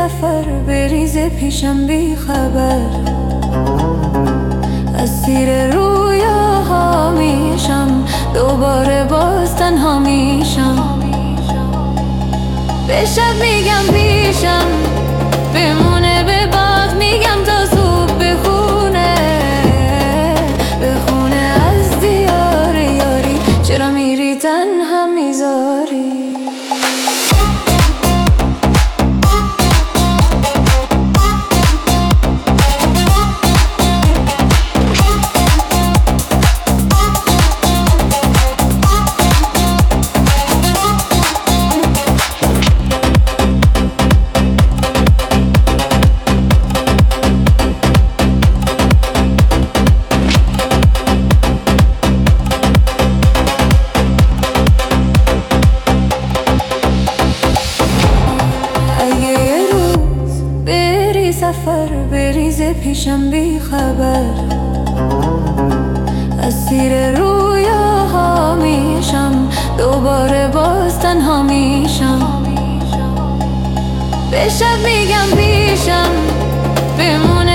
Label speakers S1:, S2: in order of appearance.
S1: سفر بریزه پیشم بی خبر، اسیر رویاها میشم، دوباره باز تنها میشم. به شب میگم پیشم بمونه، به باد میگم تا صبح بخونه از دیار یاری. چرا میری تنها میذاری؟ سفر بریزه پیشم بی خبر، اسیر رویاها میشم، دوباره باز تنها میشم. به شب میگم پیشم بمونه،